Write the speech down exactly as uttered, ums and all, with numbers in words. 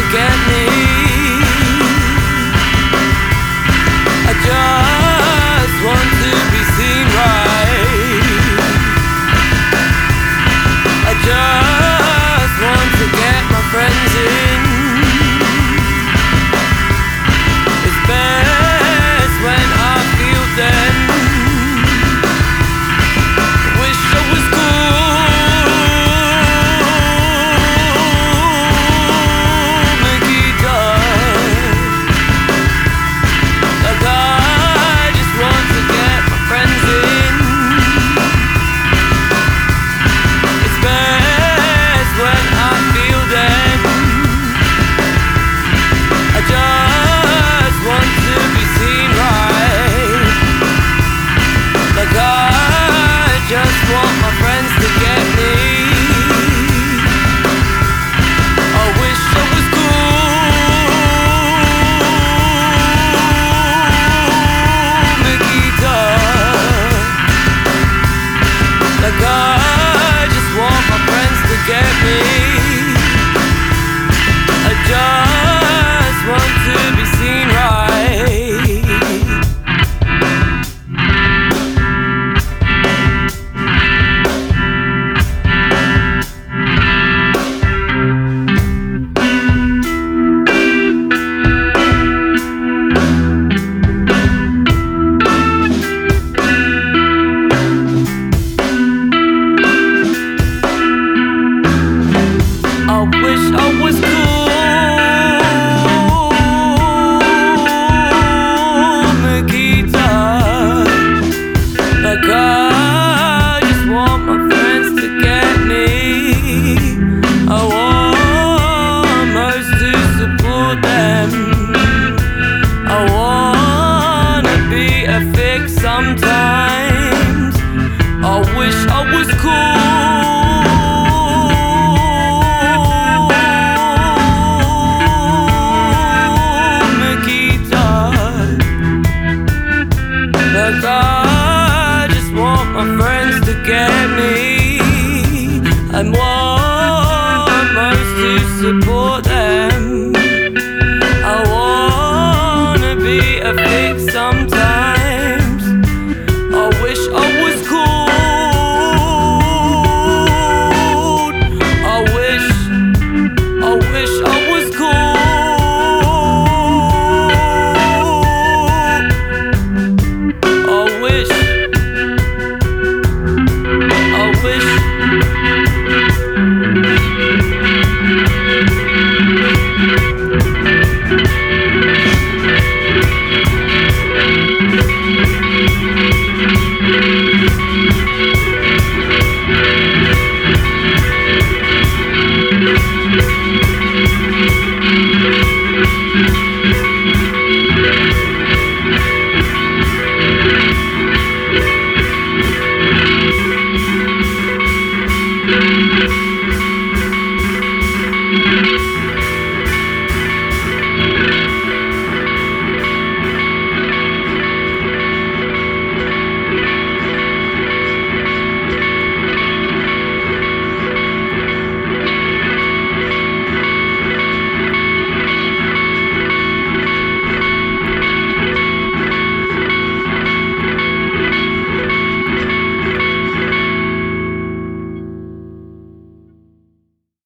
get me. I just want to be seen right. I just want to get my friends in. It's best when I feel them. Wish I was cool, Makita. Like I just want to get my friends in. It's best when I feel them. I just want to be seen right. Like I just want my friends to get me. I wish I was cool, Makita. Like I just want my friends to get me. I just want to be seen right. I wish I was cool, Makita. Like I just want my friends to get me. I want most to support them. I wanna be a fix sometimes. I wish I was cool, like I just want my friends to get me. I want most to support